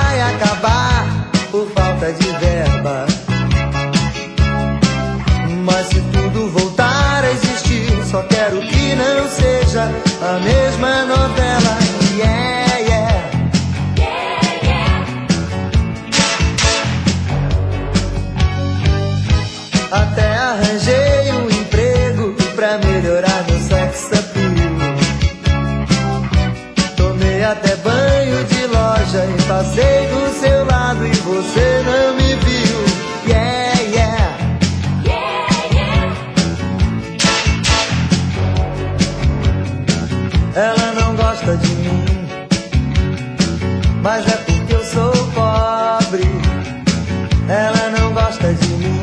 vai acabar por falta de verba. Mas se tudo voltar a existir, só quero que não seja a mesma novela. Yeah, yeah. Yeah, yeah. Até arranjei um emprego pra melhorar meu sex appeal. Tomei até banho de loja e passei do seu lado e você não me viu. Yeah, yeah. Ela não gosta de mim, mas é porque eu sou pobre. Ela não gosta de mim,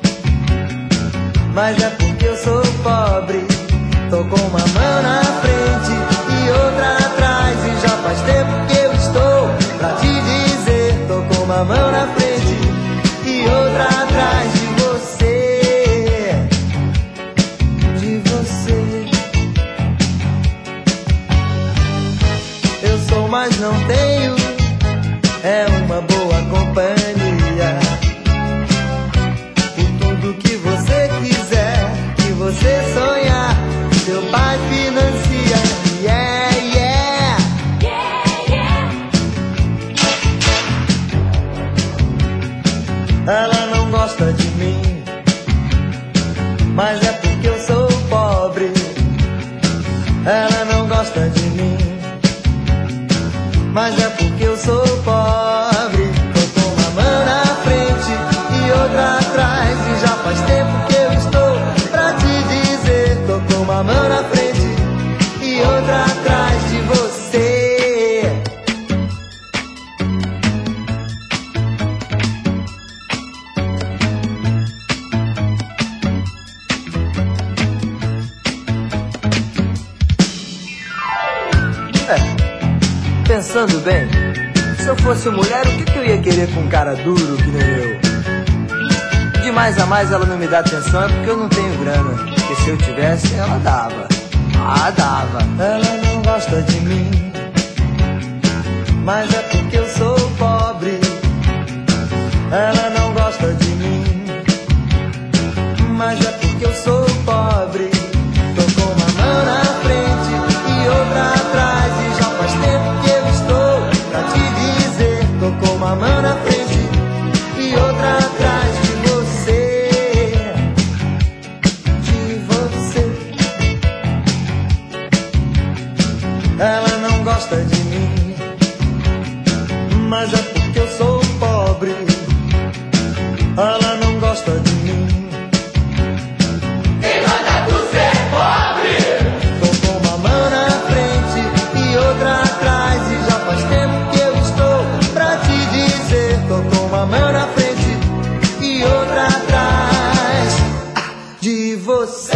mas é porque eu sou pobre. Tô com uma mão na frente e outra atrás, e já faz tempo que eu estou pra te dizer. Tô com uma mão na frente e outra atrás de você, de você. Eu sou, mas não tenho, é uma boa companhia. E tudo que você quiser, que você sonhar, seu pai financia. Yeah, yeah. Yeah, yeah. Ela não gosta de mim, mas é porque eu sou pobre. Ela não gosta de mim, mas é porque eu sou pobre. Tô com uma mão na frente e outra atrás, e já faz tempo que eu estou pra te dizer. Tô com uma mão na frente e outra atrás de você. Pensando bem, se eu fosse mulher, o que eu ia querer com um cara duro que nem eu? De mais a mais ela não me dá atenção é porque eu não tenho grana. Porque se eu tivesse, ela dava. Ah, dava. Ela não gosta de mim, mas é porque eu sou pobre. Ela não gosta de mim, mas é porque eu sou pobre. Tô com uma mão na frente e outra atrás, e já faz tempo que eu estou pra te dizer. Tô com uma mão na frente e outra atrás de você, de você. Ela não gosta de mim, mas é porque eu sou pobre. Ela não gosta de mim. Quem manda tu ser pobre? Tô com uma mão na frente e outra atrás, e já faz tempo que eu estou pra te dizer. Tô com uma mão na frente e outra atrás de você.